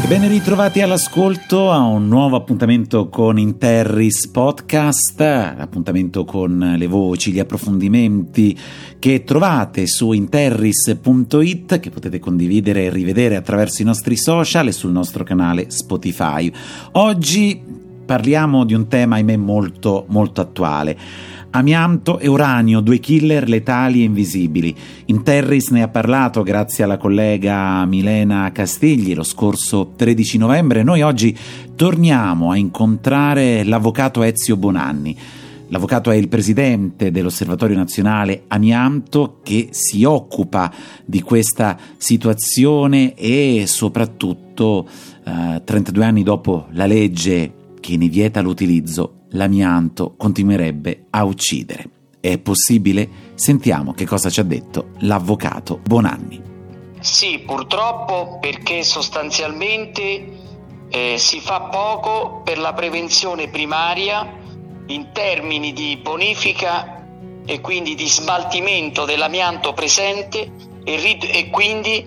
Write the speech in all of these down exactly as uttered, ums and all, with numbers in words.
Ben ritrovati all'ascolto a un nuovo appuntamento con Interris Podcast, appuntamento con le voci, gli approfondimenti che trovate su interris punto it, che potete condividere e rivedere attraverso i nostri social e sul nostro canale Spotify. Oggi parliamo di un tema, ahimè, molto molto attuale. Amianto e uranio, due killer letali e invisibili. Interris ne ha parlato grazie alla collega Milena Castigli lo scorso tredici novembre. Noi oggi torniamo a incontrare l'avvocato Ezio Bonanni. L'avvocato è il presidente dell'Osservatorio Nazionale Amianto, che si occupa di questa situazione e soprattutto eh, trentadue anni dopo la legge che ne vieta l'utilizzo, l'amianto continuerebbe a uccidere. È possibile? Sentiamo che cosa ci ha detto l'avvocato Bonanni. Sì, purtroppo, perché sostanzialmente eh, si fa poco per la prevenzione primaria in termini di bonifica e quindi di smaltimento dell'amianto presente e, rid- e quindi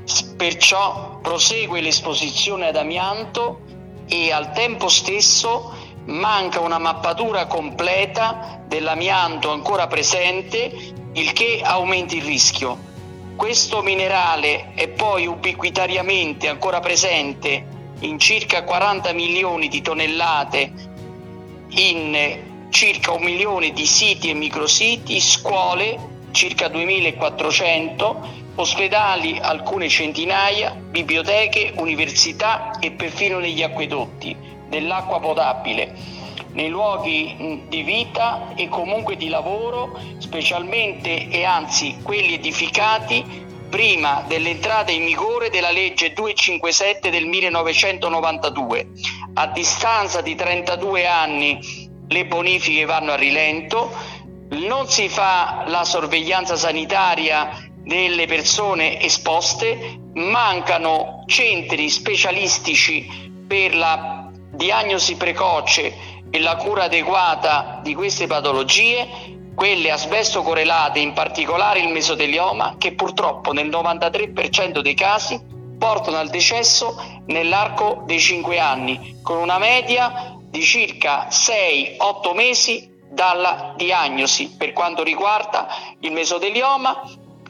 perciò prosegue l'esposizione ad amianto e al tempo stesso manca una mappatura completa dell'amianto ancora presente, il che aumenta il rischio. Questo minerale è poi ubiquitariamente ancora presente in circa quaranta milioni di tonnellate in circa un milione di siti e micrositi, scuole circa duemilaquattrocento, ospedali alcune centinaia, biblioteche, università e perfino negli acquedotti dell'acqua potabile, nei luoghi di vita e comunque di lavoro, specialmente e anzi quelli edificati prima dell'entrata in vigore della legge duecentocinquantasette del millenovecentonovantadue. A distanza di trentadue anni le bonifiche vanno a rilento, non si fa la sorveglianza sanitaria delle persone esposte, mancano centri specialistici per la diagnosi precoce e la cura adeguata di queste patologie, quelle asbesto correlate, in particolare il mesotelioma, che purtroppo nel novantatré per cento dei casi portano al decesso nell'arco dei cinque anni, con una media di circa sei otto mesi dalla diagnosi per quanto riguarda il mesotelioma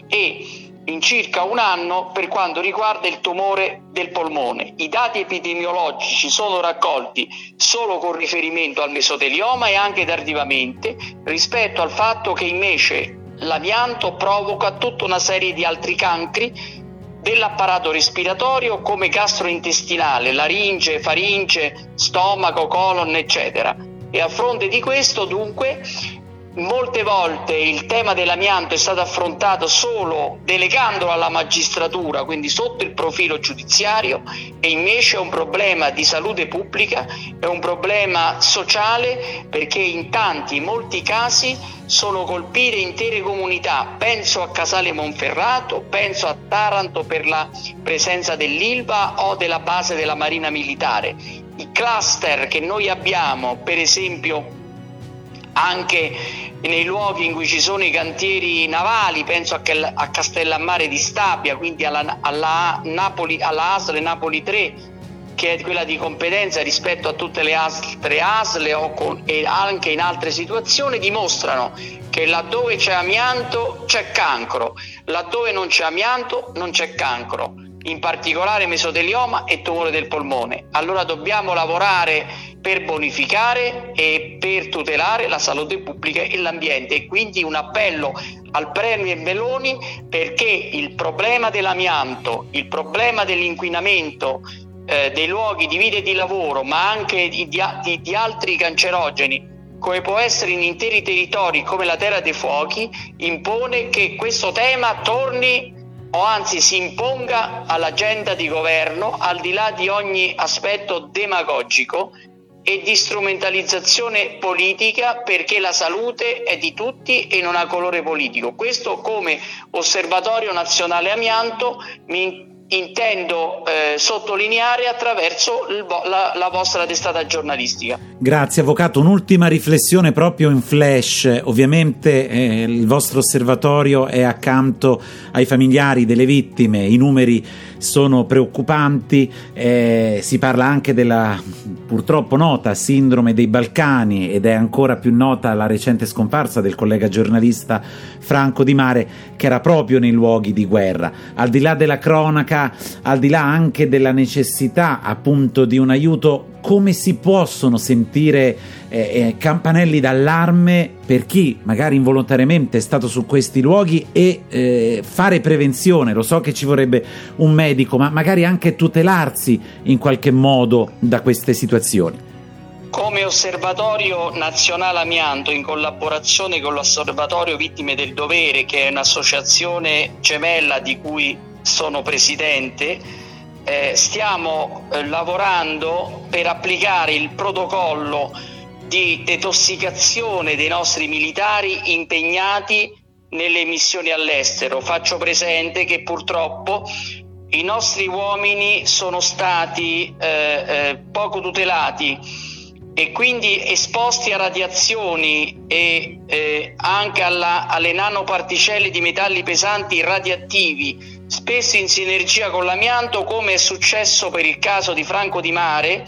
e in circa un anno per quanto riguarda il tumore del polmone. I dati epidemiologici sono raccolti solo con riferimento al mesotelioma e anche tardivamente, rispetto al fatto che invece l'amianto provoca tutta una serie di altri cancri dell'apparato respiratorio come gastrointestinale, laringe, faringe, stomaco, colon, eccetera. E a fronte di questo, dunque, molte volte il tema dell'amianto è stato affrontato solo delegandolo alla magistratura, quindi sotto il profilo giudiziario, e invece è un problema di salute pubblica, è un problema sociale, perché in tanti, in molti casi sono colpite intere comunità. Penso a Casale Monferrato, penso a Taranto per la presenza dell'Ilva o della base della Marina Militare. I cluster che noi abbiamo, per esempio, anche nei luoghi in cui ci sono i cantieri navali, penso a, a Castellammare di Stabia, quindi alla, alla, Napoli, alla A S L Napoli tre, che è quella di competenza rispetto a tutte le altre A S L o con, e anche in altre situazioni, dimostrano che laddove c'è amianto c'è cancro, laddove non c'è amianto non c'è cancro, in particolare mesotelioma e tumore del polmone. Allora dobbiamo lavorare per bonificare e per tutelare la salute pubblica e l'ambiente, e quindi un appello al Premier Meloni perché il problema dell'amianto, il problema dell'inquinamento eh, dei luoghi di vita e di lavoro, ma anche di, di, di altri cancerogeni, come può essere in interi territori come la Terra dei Fuochi, impone che questo tema torni o anzi si imponga all'agenda di governo, al di là di ogni aspetto demagogico e di strumentalizzazione politica, perché la salute è di tutti e non ha colore politico. Questo, come Osservatorio Nazionale Amianto, mi intendo eh, sottolineare attraverso il vo- la, la vostra testata giornalistica. Grazie avvocato, un'ultima riflessione proprio in flash. Ovviamente eh, il vostro osservatorio è accanto ai familiari delle vittime, i numeri sono preoccupanti, eh, si parla anche della purtroppo nota sindrome dei Balcani ed è ancora più nota la recente scomparsa del collega giornalista Franco Di Mare, che era proprio nei luoghi di guerra. Al di là della cronaca, al di là anche della necessità appunto di un aiuto, come si possono sentire eh, eh, campanelli d'allarme per chi magari involontariamente è stato su questi luoghi e eh, fare prevenzione? Lo so che ci vorrebbe un medico, ma magari anche tutelarsi in qualche modo da queste situazioni. Come Osservatorio Nazionale Amianto, in collaborazione con l'Osservatorio Vittime del Dovere, che è un'associazione gemella di cui sono presidente, eh, stiamo eh, lavorando per applicare il protocollo di detossicazione dei nostri militari impegnati nelle missioni all'estero. Faccio presente che purtroppo i nostri uomini sono stati eh, eh, poco tutelati e quindi esposti a radiazioni e eh, anche alla, alle nanoparticelle di metalli pesanti radioattivi, spesso in sinergia con l'amianto, come è successo per il caso di Franco Di Mare,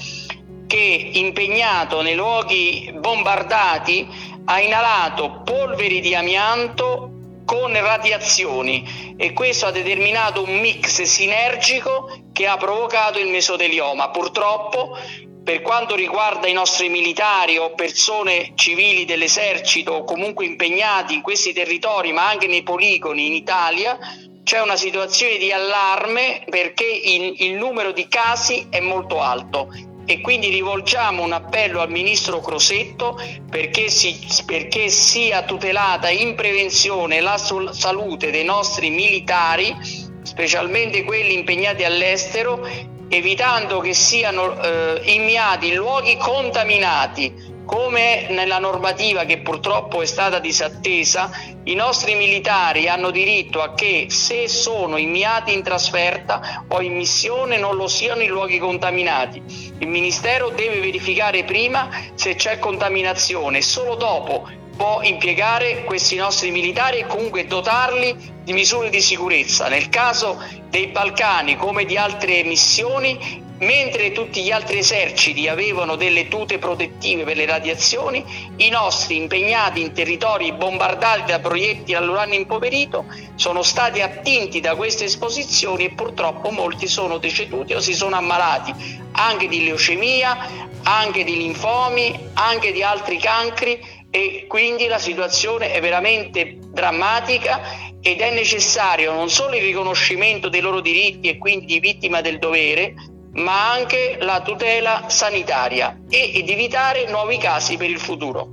che impegnato nei luoghi bombardati ha inalato polveri di amianto con radiazioni, e questo ha determinato un mix sinergico che ha provocato il mesotelioma. Purtroppo, per quanto riguarda i nostri militari o persone civili dell'esercito o comunque impegnati in questi territori, ma anche nei poligoni in Italia, c'è una situazione di allarme perché il, il numero di casi è molto alto, e quindi rivolgiamo un appello al ministro Crosetto perché, si, perché sia tutelata in prevenzione la sol- salute dei nostri militari, specialmente quelli impegnati all'estero, evitando che siano eh, inviati in luoghi contaminati. Come nella normativa che purtroppo è stata disattesa, i nostri militari hanno diritto a che, se sono inviati in trasferta o in missione, non lo siano in luoghi contaminati. Il Ministero deve verificare prima se c'è contaminazione e solo dopo può impiegare questi nostri militari e comunque dotarli di misure di sicurezza. Nel caso dei Balcani, come di altre missioni, mentre tutti gli altri eserciti avevano delle tute protettive per le radiazioni, i nostri impegnati in territori bombardati da proiettili all'uranio impoverito sono stati attinti da queste esposizioni e purtroppo molti sono deceduti o si sono ammalati anche di leucemia, anche di linfomi, anche di altri cancri, e quindi la situazione è veramente drammatica ed è necessario non solo il riconoscimento dei loro diritti e quindi di vittima del dovere, ma anche la tutela sanitaria e ed evitare nuovi casi per il futuro.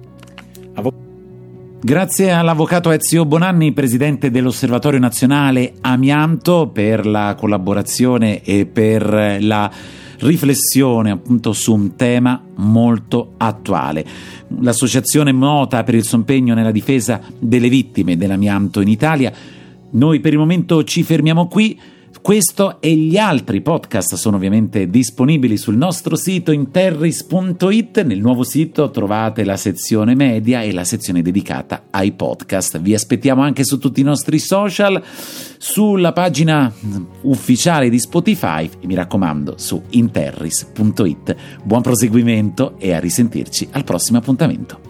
Grazie all'avvocato Ezio Bonanni, presidente dell'Osservatorio Nazionale Amianto, per la collaborazione e per la riflessione appunto su un tema molto attuale. L'associazione nota per il suo impegno nella difesa delle vittime dell'amianto in Italia. Noi per il momento ci fermiamo qui. Questo e gli altri podcast sono ovviamente disponibili sul nostro sito interris punto it. Nel nuovo sito trovate la sezione media e la sezione dedicata ai podcast. Vi aspettiamo anche su tutti i nostri social, sulla pagina ufficiale di Spotify e mi raccomando su interris punto it. Buon proseguimento e a risentirci al prossimo appuntamento.